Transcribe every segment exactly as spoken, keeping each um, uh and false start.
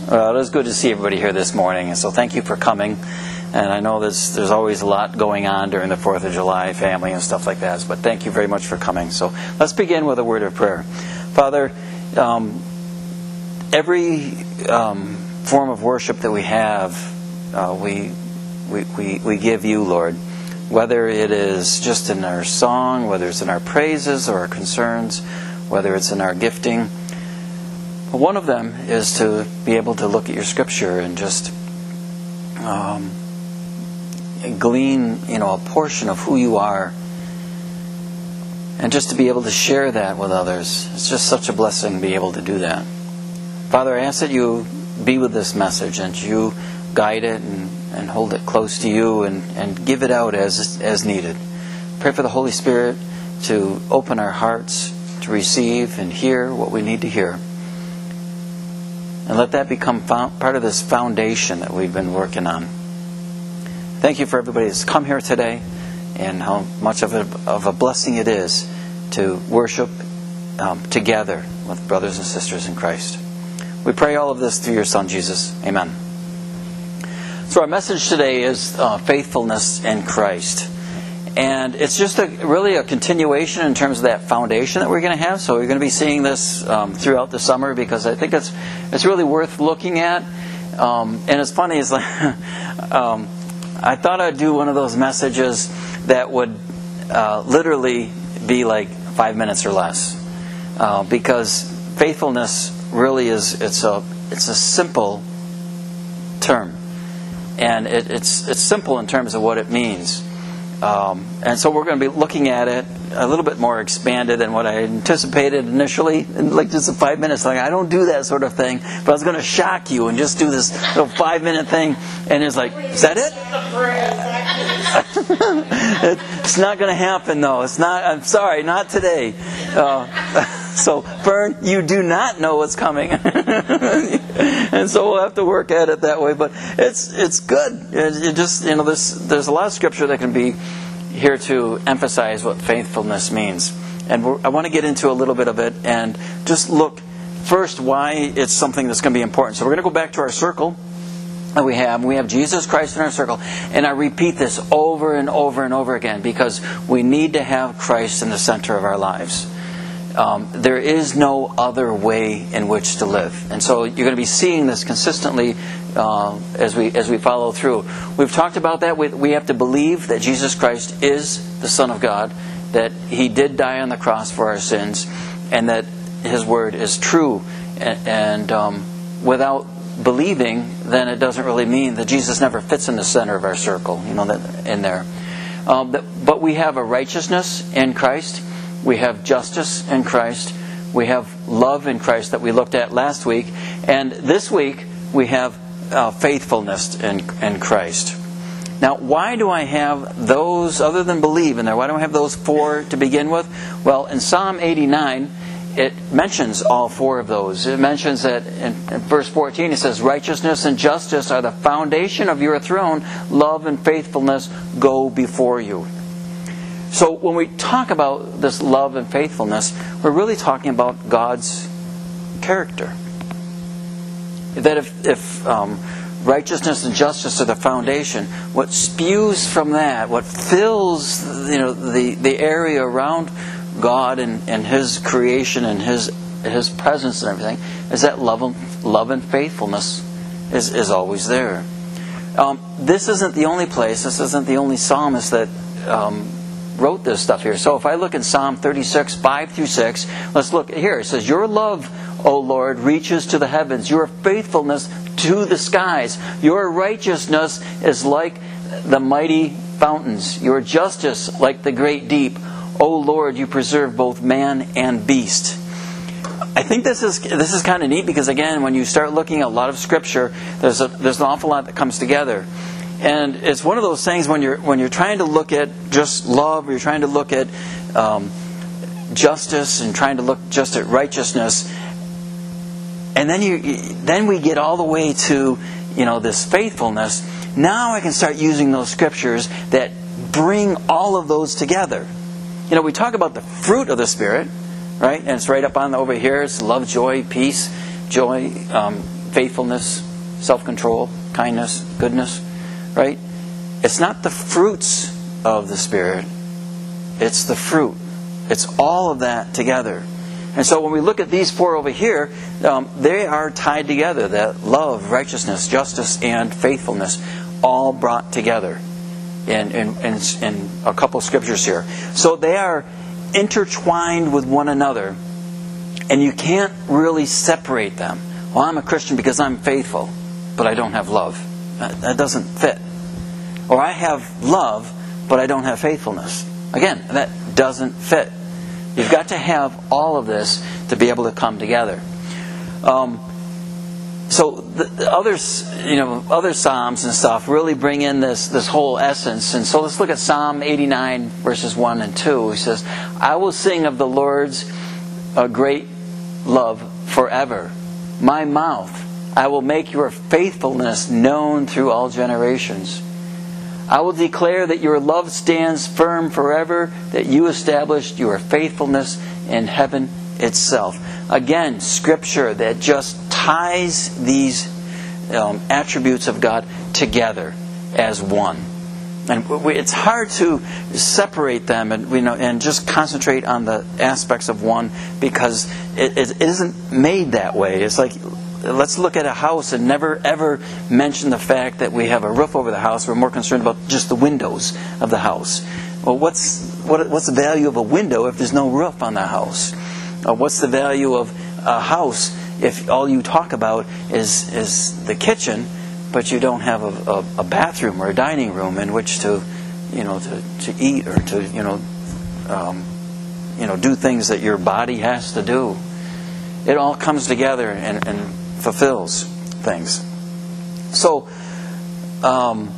Well, it is good to see everybody here this morning, and so thank you for coming. And I know there's, there's always a lot going on during the fourth of July, family and stuff like that, but thank you very much for coming. So let's begin with a word of prayer. Father, um, every um, form of worship that we have, uh, we, we, we, we give you, Lord. Whether it is just in our song, whether it's in our praises or our concerns, whether it's in our gifting. One of them is to be able to look at your Scripture and just um, glean, you know, a portion of who you are, and just to be able to share that with others. It's just such a blessing to be able to do that. Father, I ask that you be with this message and you guide it and, and hold it close to you and, and give it out as as needed. Pray for the Holy Spirit to open our hearts to receive and hear what we need to hear. And let that become part of this foundation that we've been working on. Thank you for everybody that's come here today, and how much of a, of a blessing it is to worship um, together with brothers and sisters in Christ. We pray all of this through your Son, Jesus. Amen. So our message today is uh, faithfulness in Christ. And it's just a, really a continuation in terms of that foundation that we're going to have. So we're going to be seeing this um, throughout the summer, because I think it's it's really worth looking at. Um, and it's funny, it's like um, I thought I'd do one of those messages that would uh, literally be like five minutes or less, uh, because faithfulness really is it's a it's a simple term, and it, it's it's simple in terms of what it means. Um, and so we're going to be looking at it a little bit more expanded than what I anticipated initially. In like just a five minutes, like I don't do that sort of thing, but I was going to shock you and just do this little five minute thing. And it's like, is that it? It's not going to happen, though. It's not. I'm sorry, not today. Uh, so, Fern, you do not know what's coming, and so we'll have to work at it that way. But it's it's good. It, it just you know there's there's a lot of scripture that can be here to emphasize what faithfulness means, and we're, I want to get into a little bit of it and just look first why it's something that's going to be important. So we're going to go back to our circle that we have. We have Jesus Christ in our circle, and I repeat this over and over and over again because we need to have Christ in the center of our lives. Um, there is no other way in which to live, and so you're going to be seeing this consistently uh, as we as we follow through. We've talked about that. We, we have to believe that Jesus Christ is the Son of God, that He did die on the cross for our sins, and that His Word is true. And, and um, without believing, then it doesn't really mean that Jesus never fits in the center of our circle. You know that in there, um, but, but we have a righteousness in Christ. We have justice in Christ. We have love in Christ that we looked at last week. And this week we have uh, faithfulness in, in Christ. Now, why do I have those, other than believe in there, why do I have those four to begin with? Well, in Psalm eighty-nine, it mentions all four of those. It mentions that in, in verse fourteen, it says, righteousness and justice are the foundation of your throne. Love and faithfulness go before you. So when we talk about this love and faithfulness, we're really talking about God's character. That if, if um, righteousness and justice are the foundation, what spews from that, what fills you know the, the area around God and, and His creation and His His presence and everything, is that love and, love and faithfulness is, is always there. Um, this isn't the only place, this isn't the only psalmist that Um, wrote this stuff here. So if I look in Psalm thirty-six, five through six, let's look here. It says, your love, O Lord, reaches to the heavens. Your faithfulness to the skies. Your righteousness is like the mighty fountains. Your justice like the great deep. O Lord, you preserve both man and beast. I think this is this is kind of neat because, again, when you start looking at a lot of Scripture, there's a, there's an awful lot that comes together. And it's one of those things when you're when you're trying to look at just love, or you're trying to look at um, justice, and trying to look just at righteousness, and then you then we get all the way to you know this faithfulness. Now I can start using those scriptures that bring all of those together. You know, we talk about the fruit of the Spirit, right? And it's right up on over here. It's love, joy, peace, joy, um, faithfulness, self-control, kindness, goodness, right? It's not the fruits of the Spirit. It's the fruit. It's all of that together. And so when we look at these four over here, um, they are tied together. That love, righteousness, justice, and faithfulness, all brought together in, in, in, in a couple of scriptures here. So they are intertwined with one another, and you can't really separate them. Well, I'm a Christian because I'm faithful, but I don't have love. That, that doesn't fit. Or I have love, but I don't have faithfulness. Again, that doesn't fit. You've got to have all of this to be able to come together. Um, so the, the others, you know, other psalms and stuff really bring in this this whole essence. And so let's look at Psalm eighty-nine, verses one and two. He says, "I will sing of the Lord's uh, great love forever. My mouth, I will make your faithfulness known through all generations. I will declare that your love stands firm forever, that you established your faithfulness in heaven itself." Again, Scripture that just ties these um, attributes of God together as one. And we, it's hard to separate them and you know and just concentrate on the aspects of one, because it, it isn't made that way. It's like, let's look at a house and never ever mention the fact that we have a roof over the house. We're more concerned about just the windows of the house. Well, what's what, what's the value of a window if there's no roof on the house? Uh, what's the value of a house if all you talk about is is the kitchen, but you don't have a, a, a bathroom or a dining room in which to, you know, to, to eat or to you know, um, you know, do things that your body has to do. It all comes together and, and fulfills things. So um,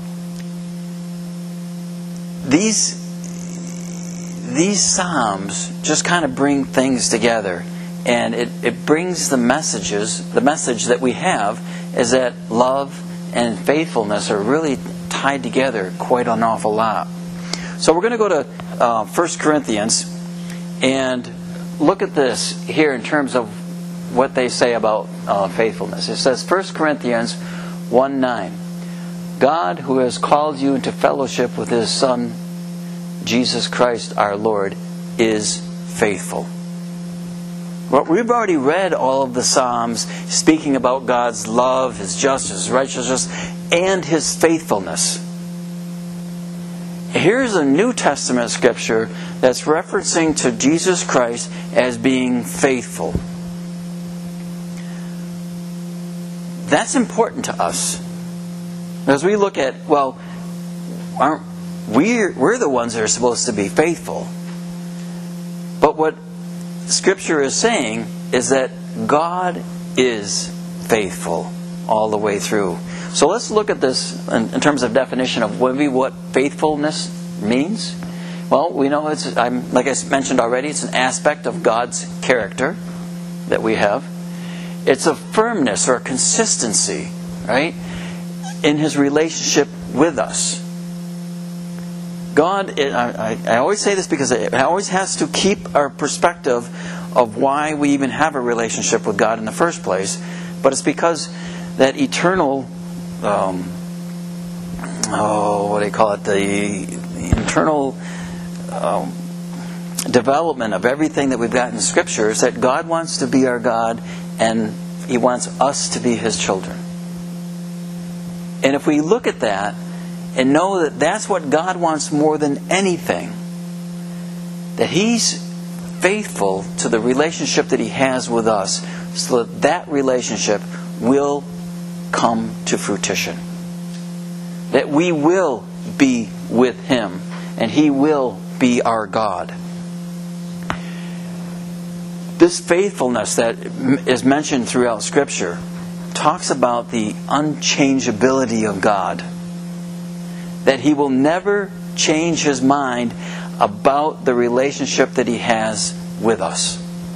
these these psalms just kind of bring things together, and it, it brings the messages. The message that we have is that love and faithfulness are really tied together quite an awful lot. So we're going to go to uh, First Corinthians and look at this here in terms of what they say about uh, faithfulness. It says, First Corinthians one nine, "God, who has called you into fellowship with His Son, Jesus Christ our Lord, is faithful." Well, we've already read all of the Psalms speaking about God's love, His justice, His righteousness, and His faithfulness. Here's a New Testament scripture that's referencing to Jesus Christ as being faithful. That's important to us. As we look at, well, aren't we, we're the ones that are supposed to be faithful. But what Scripture is saying is that God is faithful all the way through. So let's look at this in, in terms of definition of maybe what faithfulness means. Well, we know it's, I'm, like I mentioned already, it's an aspect of God's character that we have. It's a firmness or a consistency, right, in His relationship with us. God, it, I, I always say this because it always has to keep our perspective of why we even have a relationship with God in the first place. But it's because that eternal, um, oh, what do you call it, the, the internal um, development of everything that we've got in Scripture is that God wants to be our God, and He wants us to be His children. And if we look at that and know that that's what God wants more than anything, that He's faithful to the relationship that He has with us, so that that relationship will come to fruition. That we will be with Him, and He will be our God. This faithfulness that is mentioned throughout Scripture talks about the unchangeability of God. That He will never change His mind about the relationship that He has with us.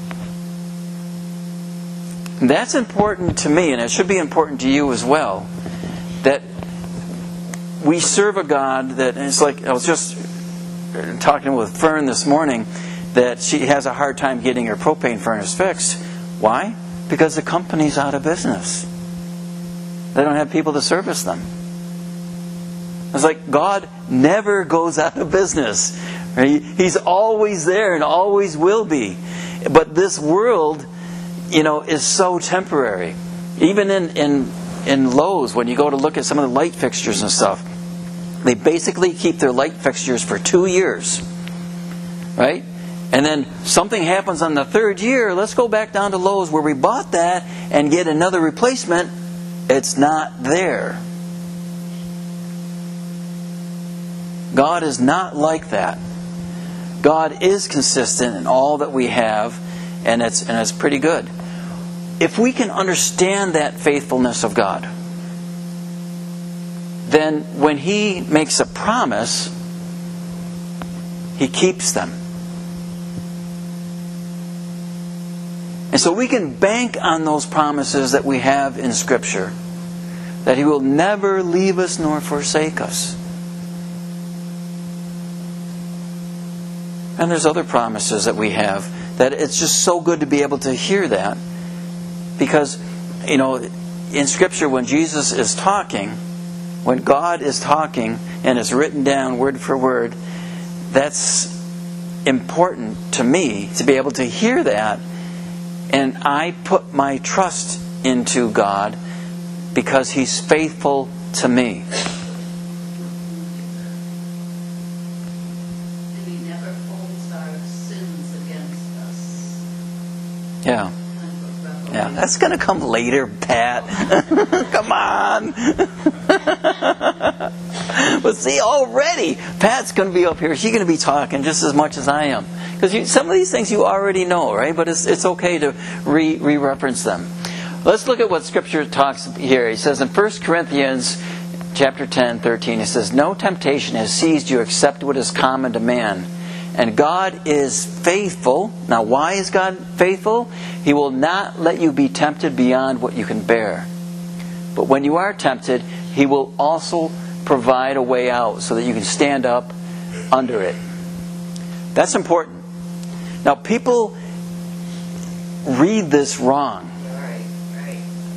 And that's important to me, and it should be important to you as well. That we serve a God that, and it's like, I was just talking with Fern this morning, that she has a hard time getting her propane furnace fixed. Why? Because the company's out of business. They don't have people to service them. It's like God never goes out of business. Right? He's always there and always will be. But this world, you know, is so temporary. Even in, in, in Lowe's, when you go to look at some of the light fixtures and stuff, they basically keep their light fixtures for two years. Right? And then something happens on the third year, let's go back down to Lowe's where we bought that and get another replacement. It's not there. God is not like that. God is consistent in all that we have, and it's and it's pretty good. If we can understand that faithfulness of God, then when He makes a promise, He keeps them. And so we can bank on those promises that we have in Scripture, that He will never leave us nor forsake us. And there's other promises that we have that it's just so good to be able to hear that. Because, you know, in Scripture when Jesus is talking, when God is talking and it's written down word for word, that's important to me to be able to hear that. And I put my trust into God because He's faithful to me. And He never holds our sins against us. Yeah. Yeah, that's going to come later, Pat. Come on. But see, already, Pat's going to be up here. She's going to be talking just as much as I am. Because some of these things you already know, right? But it's it's okay to re, re-reference them. Let's look at what Scripture talks here. He says in First Corinthians chapter ten, thirteen, he says, "No temptation has seized you except what is common to man. And God is faithful." Now, why is God faithful? He will not let you be tempted beyond what you can bear. But when you are tempted, He will also provide a way out so that you can stand up under it. That's important. Now, people read this wrong. Right, right.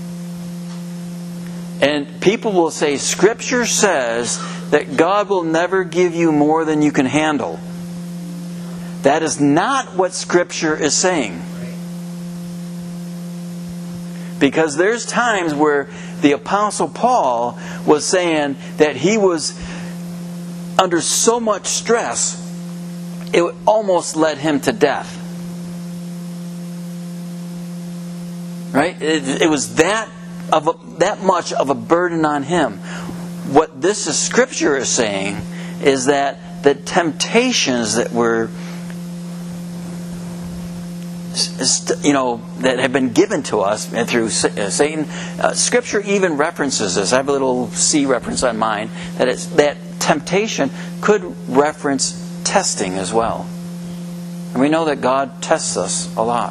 And people will say, Scripture says that God will never give you more than you can handle. That is not what Scripture is saying. Because there's times where the Apostle Paul was saying that he was under so much stress, it almost led him to death. Right? It, it was that of a, that much of a burden on him. What this is, Scripture is saying is that the temptations that were, you know, that have been given to us through Satan, uh, Scripture even references this. I have a little C reference on mine that it's, that temptation could reference testing as well. And we know that God tests us a lot.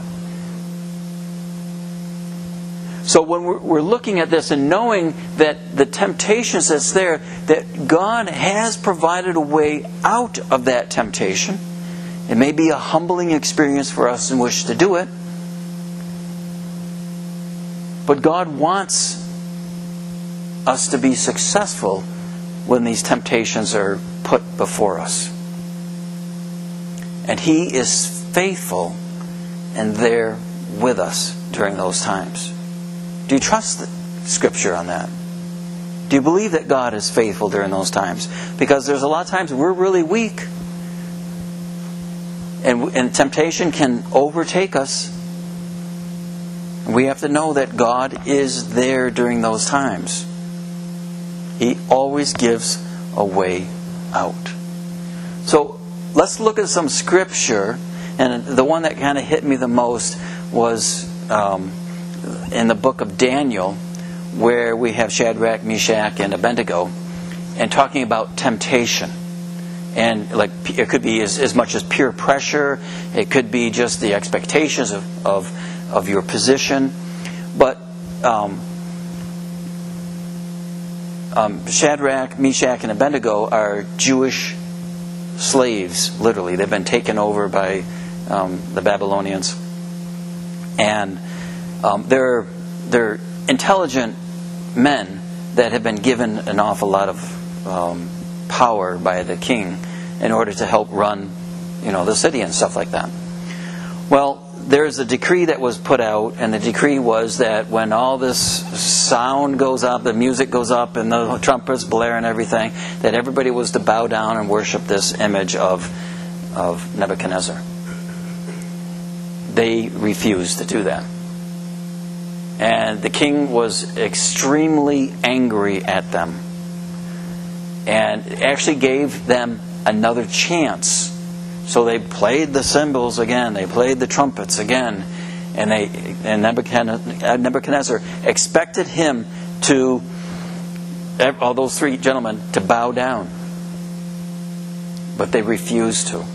So when we're, we're looking at this and knowing that the temptations that's there, that God has provided a way out of that temptation. It may be a humbling experience for us in which to do it. But God wants us to be successful when these temptations are put before us. And He is faithful and there with us during those times. Do you trust the Scripture on that? Do you believe that God is faithful during those times? Because there's a lot of times we're really weak. And, and temptation can overtake us. And we have to know that God is there during those times. He always gives a way out. So let's look at some Scripture. And the one that kind of hit me the most was um, in the book of Daniel, where we have Shadrach, Meshach, and Abednego, and talking about temptation. And like it could be as, as much as peer pressure. It could be just the expectations of of, of your position. But um, um, Shadrach, Meshach, and Abednego are Jewish slaves. Literally, they've been taken over by um, the Babylonians, and um, they're they're intelligent men that have been given an awful lot of um, power by the king in order to help run, you know, the city and stuff like that. Well, there's a decree that was put out, and the decree was that when all this sound goes up, the music goes up, and the trumpets blare and everything, that everybody was to bow down and worship this image of, of Nebuchadnezzar. They refused to do that. And the king was extremely angry at them, and actually gave them another chance. So they played the cymbals again, they played the trumpets again, and they and Nebuchadnezzar expected him to, all those three gentlemen, to bow down. But they refused to.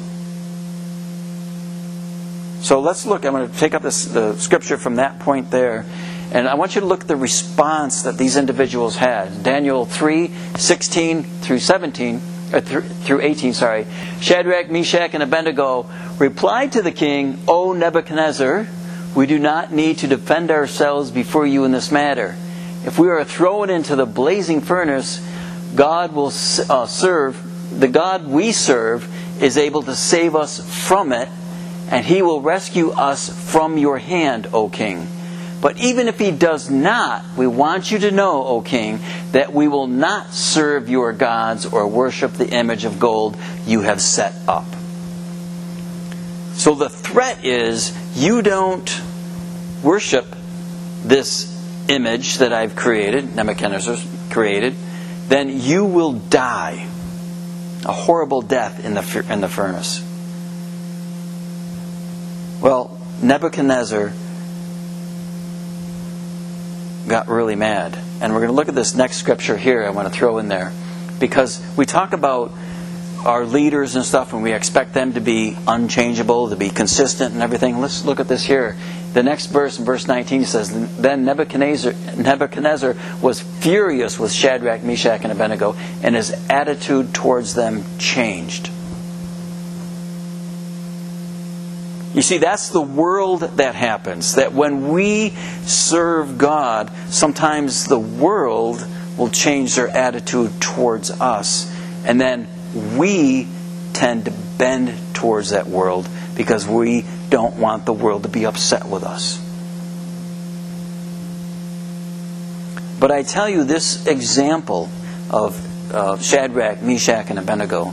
So let's look, I'm going to take up this, the scripture from that point there, and I want you to look at the response that these individuals had. Daniel three, sixteen through seventeen, or through eighteen, sorry. Shadrach, Meshach, and Abednego replied to the king, O Nebuchadnezzar, we do not need to defend ourselves before you in this matter. If we are thrown into the blazing furnace, God will uh, serve, the God we serve is able to save us from it, and He will rescue us from your hand, O king. But even if He does not, we want you to know, O king, that we will not serve your gods or worship the image of gold you have set up. So the threat is, you don't worship this image that I've created, Nebuchadnezzar created, then you will die a horrible death in the in the furnace. Well, Nebuchadnezzar got really mad. And we're going to look at this next scripture here I want to throw in there. Because we talk about our leaders and stuff, and we expect them to be unchangeable, to be consistent and everything. Let's look at this here. The next verse, in verse nineteen, says, Then Nebuchadnezzar, Nebuchadnezzar was furious with Shadrach, Meshach, and Abednego, and his attitude towards them changed. You see, that's the world that happens. That when we serve God, sometimes the world will change their attitude towards us. And then we tend to bend towards that world because we don't want the world to be upset with us. But I tell you, this example of uh, Shadrach, Meshach, and Abednego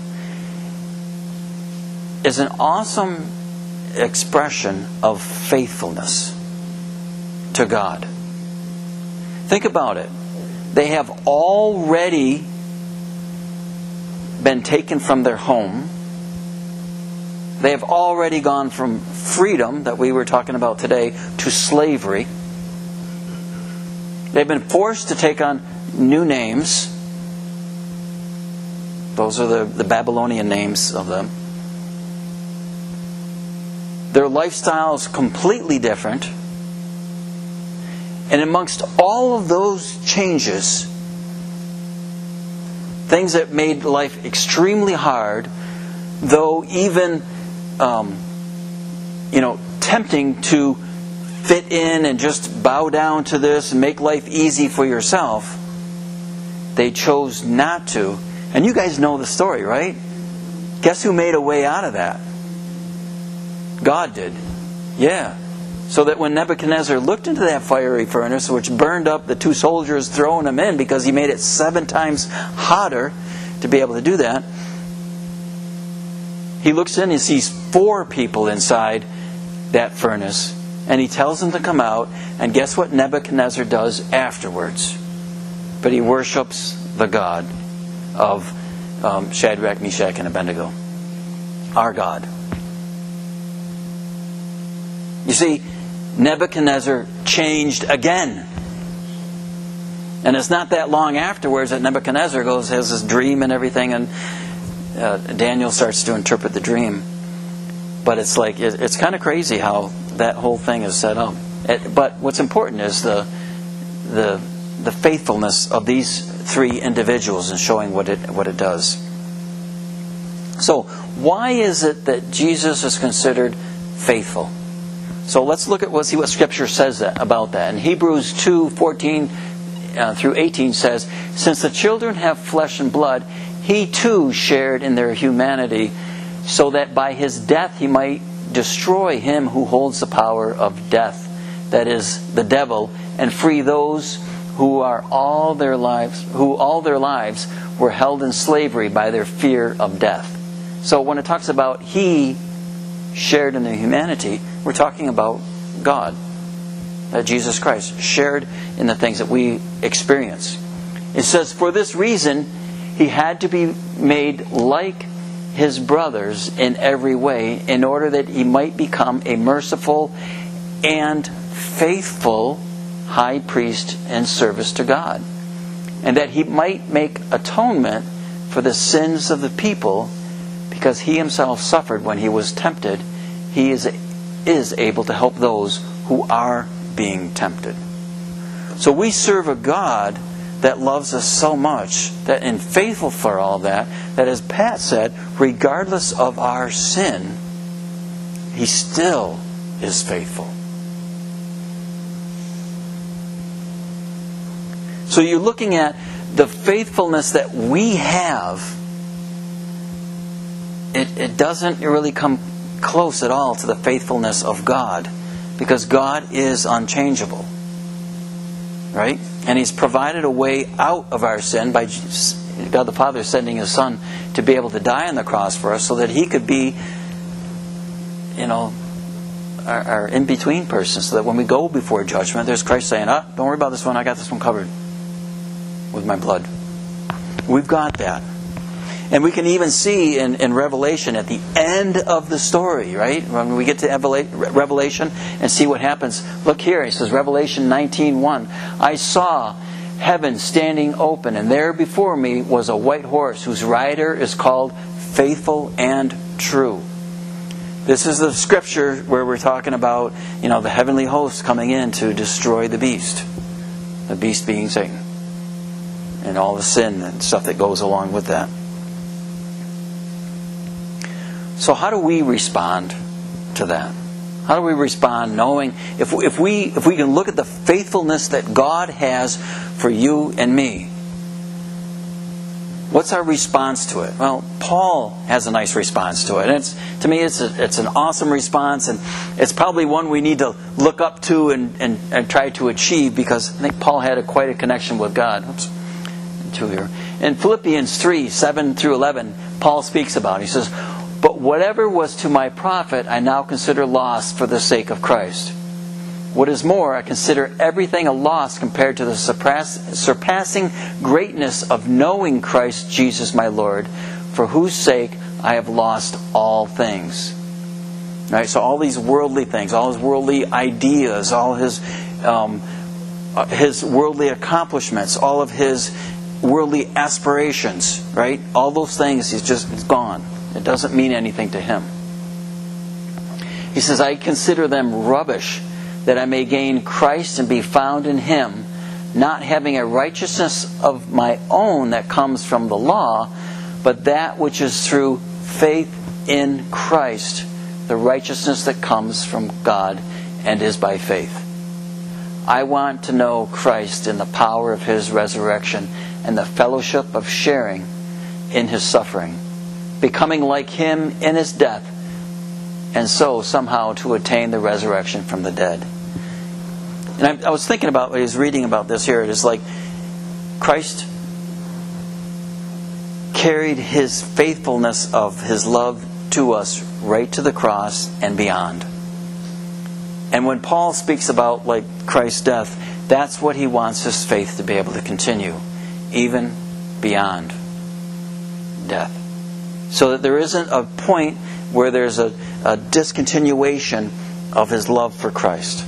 is an awesome expression of faithfulness to God. Think about it. They have already been taken from their home. They have already gone from freedom, that we were talking about today, to slavery. They've been forced to take on new names. Those are the, the Babylonian names of them. Their lifestyle is completely different. And amongst all of those changes, things that made life extremely hard, though even um, you know, tempting to fit in and just bow down to this and make life easy for yourself, they chose not to. And you guys know the story, right? Guess who made a way out of that? God did. Yeah. So that when Nebuchadnezzar looked into that fiery furnace, which burned up the two soldiers throwing them in because he made it seven times hotter to be able to do that, he looks in and sees four people inside that furnace, and he tells them to come out, and guess what Nebuchadnezzar does afterwards? But he worships the God of um, Shadrach, Meshach, and Abednego. Our God. You see, Nebuchadnezzar changed again. And it's not that long afterwards that Nebuchadnezzar goes, has this dream and everything, and uh, Daniel starts to interpret the dream. But it's like, it, it's kind of crazy how that whole thing is set up. It, but what's important is the, the, the faithfulness of these three individuals in showing what it, what it does. So, why is it that Jesus is considered faithful? So let's look at what see what Scripture says that, about that. In Hebrews two fourteen uh, through eighteen says, "Since the children have flesh and blood, he too shared in their humanity, so that by his death he might destroy him who holds the power of death, that is, the devil, and free those who are all their lives, who all their lives were held in slavery by their fear of death." So when it talks about he shared in their humanity, we're talking about God. That Jesus Christ shared in the things that we experience. It says, "For this reason, he had to be made like his brothers in every way, in order that he might become a merciful and faithful high priest in service to God, and that he might make atonement for the sins of the people, because he himself suffered when he was tempted. He is, is able to help those who are being tempted." So we serve a God that loves us so much, that and faithful for all that, that as Pat said, regardless of our sin, he still is faithful. So you're looking at the faithfulness that we have. It, it doesn't really come close at all to the faithfulness of God, because God is unchangeable. Right? And He's provided a way out of our sin by God the Father sending His Son to be able to die on the cross for us, so that He could be, you know, our, our in-between person, so that when we go before judgment, there's Christ saying, "Ah, don't worry about this one, I got this one covered with my blood." We've got that. And we can even see in, in Revelation, at the end of the story, right? When we get to Revelation and see what happens. Look here, it says, Revelation nineteen one. "I saw heaven standing open, and there before me was a white horse, whose rider is called Faithful and True." This is the scripture where we're talking about, you know, the heavenly host coming in to destroy the beast. The beast being Satan. And all the sin and stuff that goes along with that. So how do we respond to that? How do we respond knowing, if, if we if we can look at the faithfulness that God has for you and me, what's our response to it? Well, Paul has a nice response to it. And it's, to me, it's a, it's an awesome response, and it's probably one we need to look up to and, and, and try to achieve, because I think Paul had a, quite a connection with God. Oops. Two here. In Philippians three, seven through eleven, Paul speaks about it. He says, "But whatever was to my profit, I now consider loss for the sake of Christ. What is more, I consider everything a loss compared to the surpass- surpassing greatness of knowing Christ Jesus my Lord, for whose sake I have lost all things." Right? So all these worldly things, all his worldly ideas, all his um, his worldly accomplishments, all of his worldly aspirations, right? All those things, he's just it's gone. It doesn't mean anything to him. He says, "I consider them rubbish, that I may gain Christ and be found in Him, not having a righteousness of my own that comes from the law, but that which is through faith in Christ, the righteousness that comes from God and is by faith. I want to know Christ in the power of His resurrection and the fellowship of sharing in His suffering, becoming like Him in His death, and so somehow to attain the resurrection from the dead." And I, I was thinking about, I was reading about this here, it is like Christ carried His faithfulness of His love to us right to the cross and beyond. And when Paul speaks about like Christ's death, that's what he wants his faith to be able to continue, even beyond death. So that there isn't a point where there's a, a discontinuation of his love for Christ.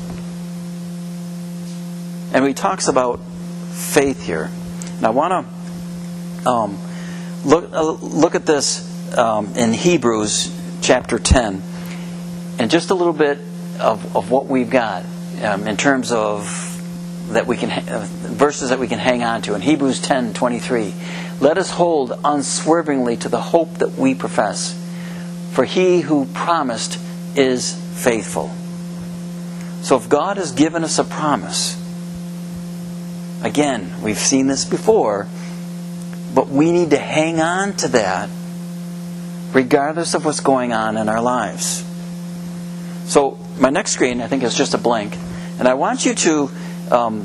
And he talks about faith here. And I want to um, look uh, look at this um, in Hebrews chapter ten, and just a little bit of, of what we've got um, in terms of that we can uh, verses that we can hang on to. In Hebrews ten twenty-three, "Let us hold unswervingly to the hope that we profess, for He who promised is faithful." So if God has given us a promise, Again, we've seen this before, but we need to hang on to that regardless of what's going on in our lives. So my next screen, I think, is just a blank. And I want you to um,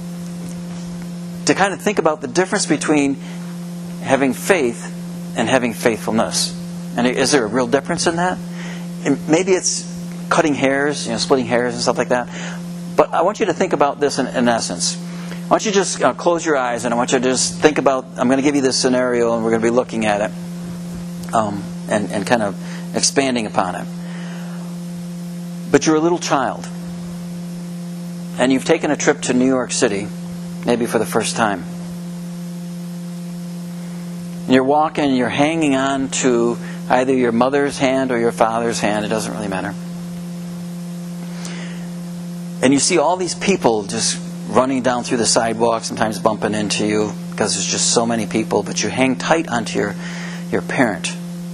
to kind of think about the difference between having faith and having faithfulness. And is there a real difference in that? And maybe it's cutting hairs, you know, splitting hairs and stuff like that. But I want you to think about this in, in essence. I want you to just uh, close your eyes, and I want you to just think about, I'm going to give you this scenario, and we're going to be looking at it um, and, and kind of expanding upon it. But you're a little child, and you've taken a trip to New York City, maybe for the first time. And you're walking, and you're hanging on to either your mother's hand or your father's hand, it doesn't really matter. And you see all these people just running down through the sidewalk, sometimes bumping into you because there's just so many people, but you hang tight onto your, your parent.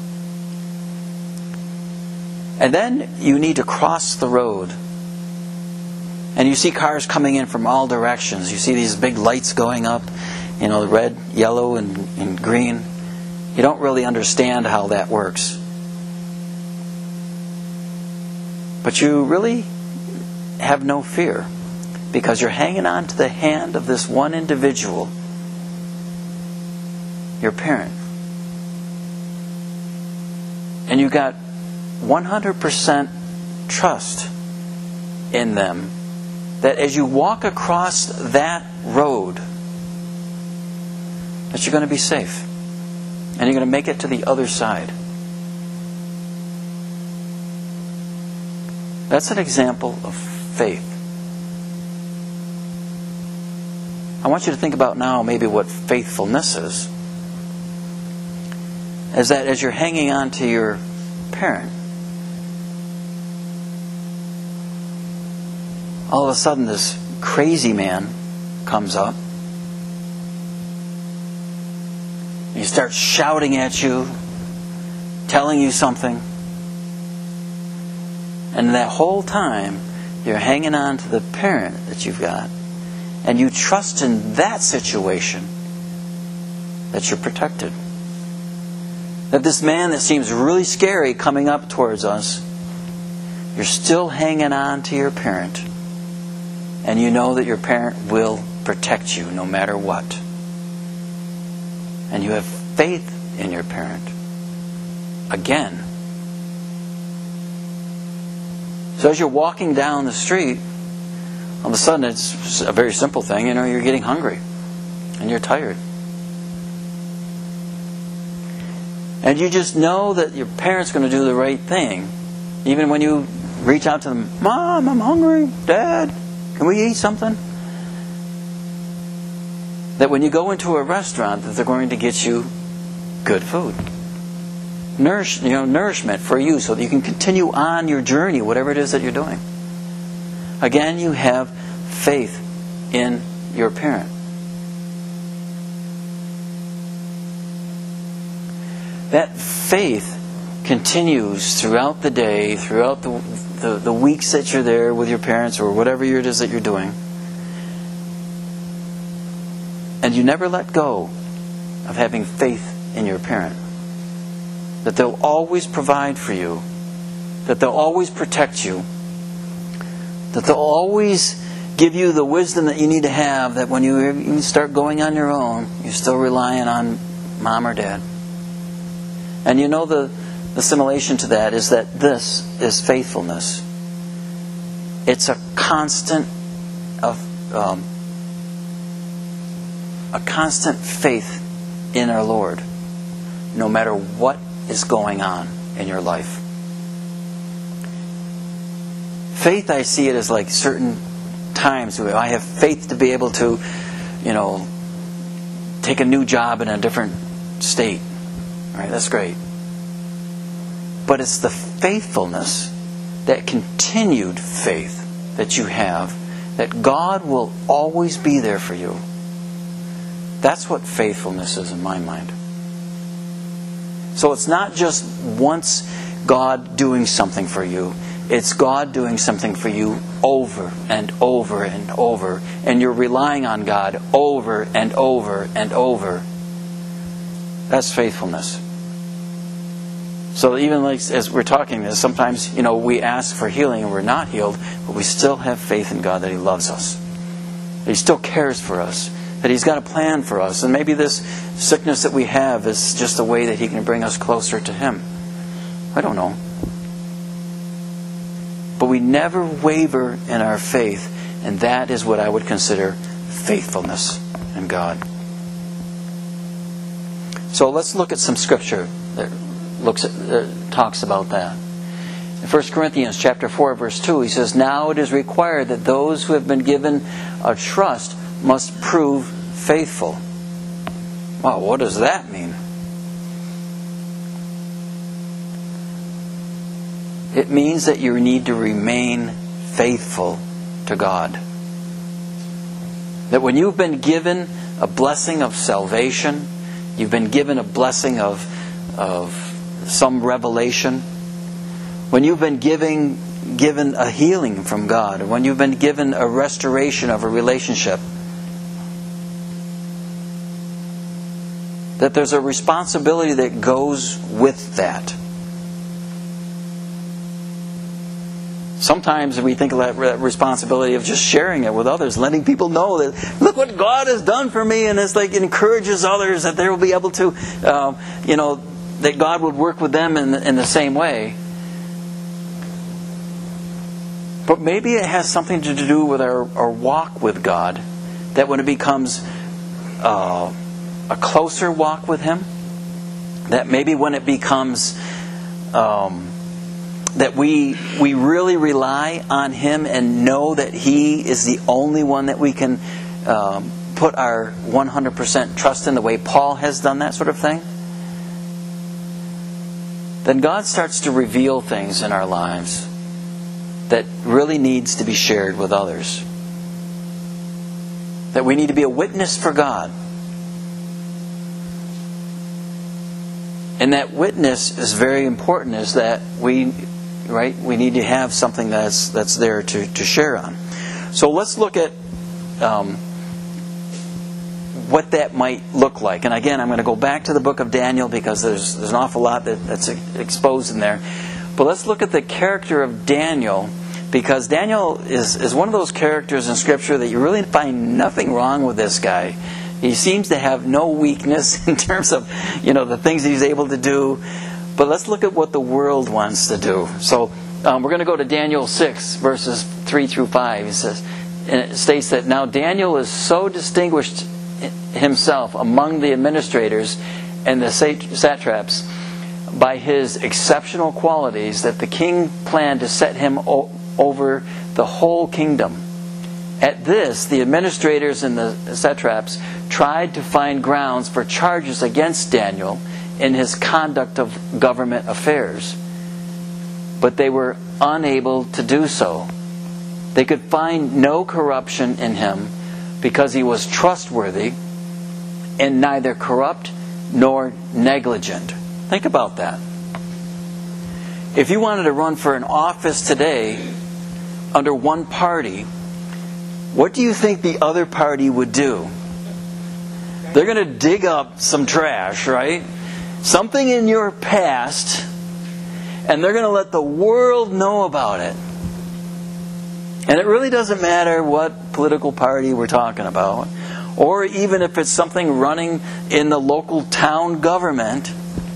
And then you need to cross the road. And you see cars coming in from all directions. You see these big lights going up, you know, red, yellow, and, and green. You don't really understand how that works. But you really have no fear, because you're hanging on to the hand of this one individual, your parent. And you got one hundred percent trust in them that as you walk across that road, that you're going to be safe. And you're going to make it to the other side. That's an example of faith. I want you to think about now maybe what faithfulness is. Is that as you're hanging on to your parent, all of a sudden this crazy man comes up. He starts shouting at you, telling you something. And that whole time, you're hanging on to the parent that you've got. And you trust in that situation that you're protected. That this man that seems really scary coming up towards us, you're still hanging on to your parent. And you know that your parent will protect you no matter what. And you have faith in your parent. Again. So as you're walking down the street, all of a sudden it's a very simple thing, you know, you're getting hungry. And you're tired. And you just know that your parent's going to do the right thing. Even when you reach out to them, Mom, I'm hungry. Dad, can we eat something? That when you go into a restaurant, that they're going to get you good food. Nourish, you know, nourishment for you so that you can continue on your journey, whatever it is that you're doing. Again, you have faith in your parent. That faith continues throughout the day, throughout the, the, the weeks that you're there with your parents or whatever it is that you're doing. And you never let go of having faith in your parent. That they'll always provide for you. That they'll always protect you. That they'll always give you the wisdom that you need to have, that when you even start going on your own, you're still relying on mom or dad. And you know the, the similation to that is that this is faithfulness. It's a constant of um, a constant faith in our Lord, no matter what is going on in your life. Faith, I see it as like certain times where I have faith to be able to, you know, take a new job in a different state. All right, that's great. But it's the faithfulness, that continued faith that you have, that God will always be there for you. That's what faithfulness is in my mind. So it's not just once God doing something for you. It's God doing something for you over and over and over, and you're relying on God over and over and over, that's faithfulness. So even like as we're talking this, sometimes, you know, we ask for healing and we're not healed, but we still have faith in God that He loves us. That He still cares for us. That He's got a plan for us. And maybe this sickness that we have is just a way that He can bring us closer to Him. I don't know. But we never waver in our faith, and that is what I would consider faithfulness in God. So let's look at some scripture that looks at, uh, talks about that. In First Corinthians chapter four, verse two, he says, "Now it is required that those who have been given a trust must prove faithful." Wow, what does that mean? It means that you need to remain faithful to God. That when you've been given a blessing of salvation, you've been given a blessing of, of some revelation, when you've been giving, given a healing from God, when you've been given a restoration of a relationship, that there's a responsibility that goes with that. Sometimes we think of that responsibility of just sharing it with others, letting people know that, look what God has done for me, and it's like it encourages others that they will be able to, uh, you know, that God would work with them in the, in the same way. But maybe it has something to do with our, our walk with God, that when it becomes uh, a closer walk with Him, that maybe when it becomes um, that we we really rely on Him and know that He is the only one that we can um, put our one hundred percent trust in, the way Paul has done that sort of thing, then God starts to reveal things in our lives that really needs to be shared with others. That we need to be a witness for God. And that witness is very important, is that we right we need to have something that's that's there to, to share on. So let's look at um, what that might look like. And again, I'm going to go back to the book of Daniel, because there's there's an awful lot that, that's exposed in there. But let's look at the character of Daniel, because Daniel is, is one of those characters in Scripture that you really find nothing wrong with this guy. He seems to have no weakness in terms of, you know, the things he's able to do. But let's look at what the world wants to do. So um, we're going to go to Daniel six, verses three through five. It says, and it states that, "Now Daniel is so distinguished himself among the administrators and the satraps by his exceptional qualities that the king planned to set him o- over the whole kingdom. At this, the administrators and the satraps tried to find grounds for charges against Daniel in his conduct of government affairs, but they were unable to do so. They could find no corruption in him, because he was trustworthy and neither corrupt nor negligent." Think about that. If you wanted to run for an office today under one party, what do you think the other party would do? They're going to dig up some trash, right? Something in your past, and they're going to let the world know about it. And it really doesn't matter what political party we're talking about, or even if it's something running in the local town government.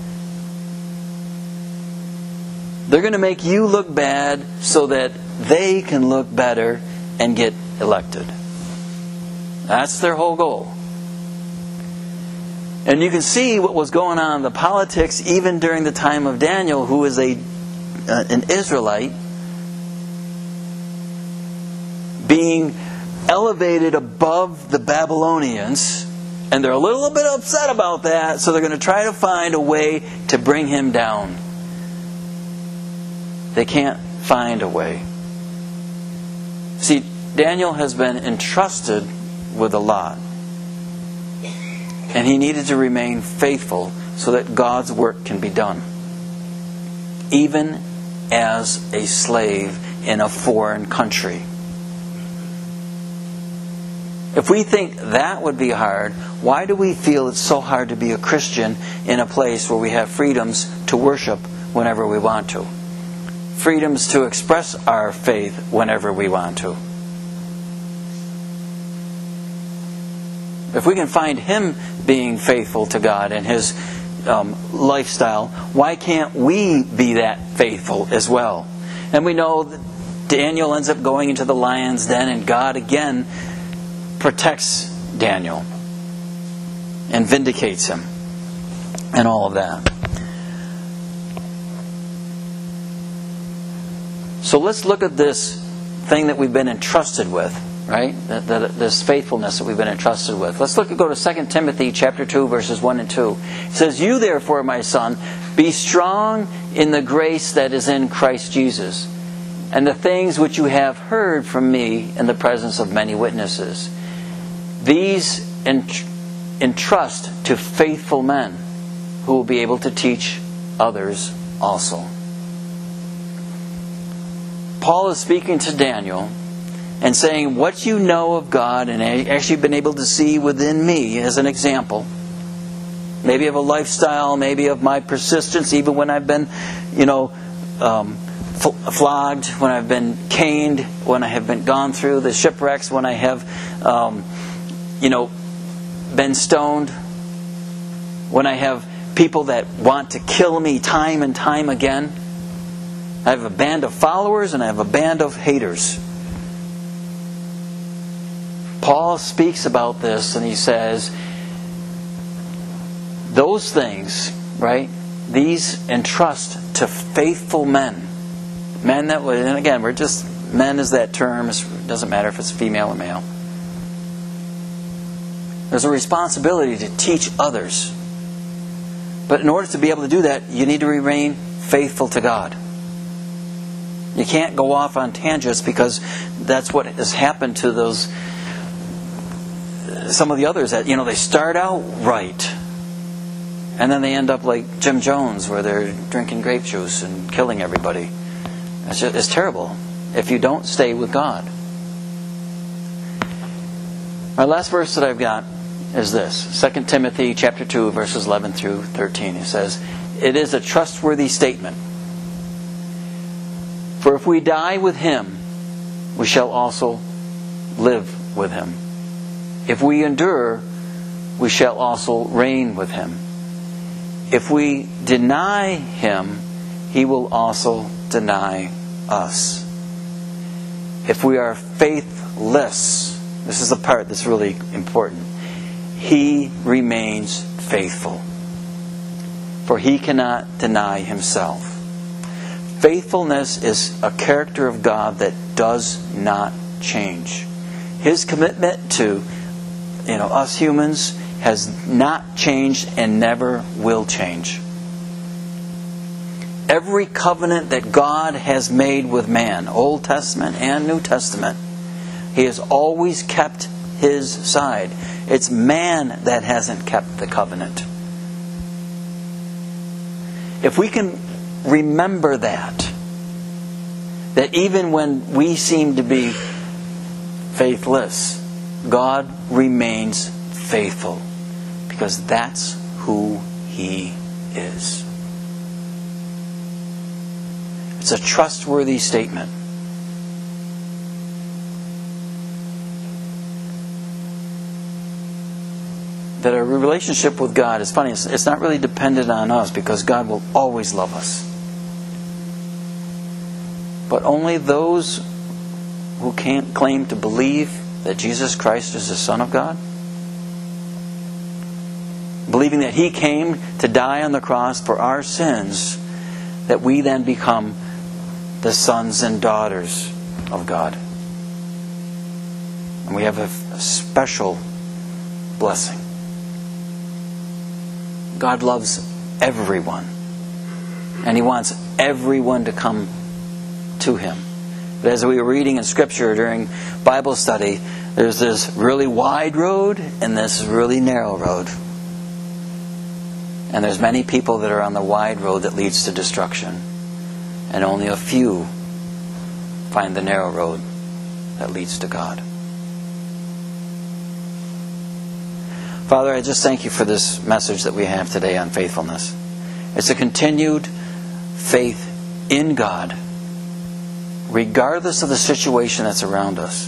They're going to make you look bad so that they can look better and get elected. That's their whole goal. And you can see what was going on in the politics even during the time of Daniel, who is a uh, an Israelite, being elevated above the Babylonians, and they're a little bit upset about that, so they're going to try to find a way to bring him down. They can't find a way. See, Daniel has been entrusted with a lot, and he needed to remain faithful so that God's work can be done, even as a slave in a foreign country. If we think that would be hard, why do we feel it's so hard to be a Christian in a place where we have freedoms to worship whenever we want to? Freedoms to express our faith whenever we want to. If we can find Him being faithful to God and His um, lifestyle, why can't we be that faithful as well? And we know that Daniel ends up going into the lion's den, and God again protects Daniel and vindicates him and all of that. So let's look at this thing that we've been entrusted with, right? That, that, this faithfulness that we've been entrusted with. Let's look at go to Second Timothy chapter two, verses one and two. It says, "You therefore, my son, be strong in the grace that is in Christ Jesus, and the things which you have heard from me in the presence of many witnesses. These entrust to faithful men who will be able to teach others also." Paul is speaking to Daniel and saying, what you know of God and actually been able to see within me as an example, maybe of a lifestyle, maybe of my persistence, even when I've been, you know, um, flogged, when I've been caned, when I have been gone through the shipwrecks, when I have, um, you know, been stoned, when I have people that want to kill me time and time again. I have a band of followers and I have a band of haters. Paul speaks about this and he says, those things, right, these entrust to faithful men. Men that would, and again, we're just, men is that term, it doesn't matter if it's female or male. There's a responsibility to teach others. But in order to be able to do that, you need to remain faithful to God. You can't go off on tangents, because that's what has happened to those, some of the others that, you know, they start out right. And then they end up like Jim Jones, where they're drinking grape juice and killing everybody. It's, just, it's terrible if you don't stay with God. My last verse that I've got is this. Second Timothy chapter two, verses eleven through thirteen. It says, "It is a trustworthy statement. For if we die with Him, we shall also live with Him. If we endure, we shall also reign with Him. If we deny Him, He will also deny us. If we are faithless," this is the part that's really important, "He remains faithful, for He cannot deny Himself." Faithfulness is a character of God that does not change. His commitment to, you know, us humans has not changed and never will change. Every covenant that God has made with man, Old Testament and New Testament, He has always kept His side. It's man that hasn't kept the covenant. If we can remember that, that even when we seem to be faithless, God remains faithful, because that's who He is. It's a trustworthy statement. That our relationship with God is funny. It's, it's not really dependent on us, because God will always love us. But only those who can't claim to believe that Jesus Christ is the Son of God, believing that He came to die on the cross for our sins, that we then become the sons and daughters of God. And we have a, a special blessing. God loves everyone, and He wants everyone to come to Him. But as we were reading in Scripture during Bible study, there's this really wide road and this really narrow road. And there's many people that are on the wide road that leads to destruction. And only a few find the narrow road that leads to God. Father, I just thank you for this message that we have today on faithfulness. It's a continued faith in God, regardless of the situation that's around us.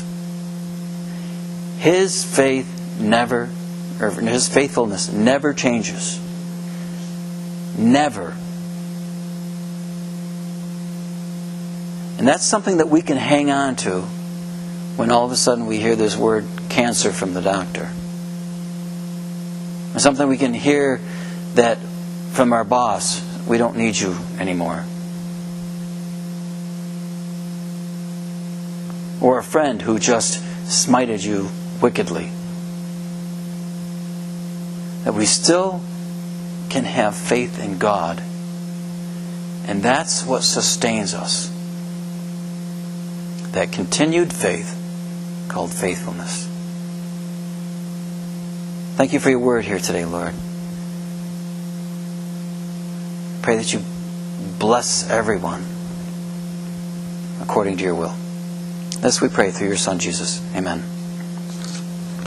His faith never, or His faithfulness never changes. Never. And that's something that we can hang on to when all of a sudden we hear this word cancer from the doctor. Or something we can hear that from our boss, we don't need you anymore. Or a friend who just smited you wickedly. That we still can have faith in God. And that's what sustains us. That continued faith called faithfulness. Thank you for your word here today, Lord. Pray that you bless everyone according to your will. This we pray through your Son, Jesus. Amen.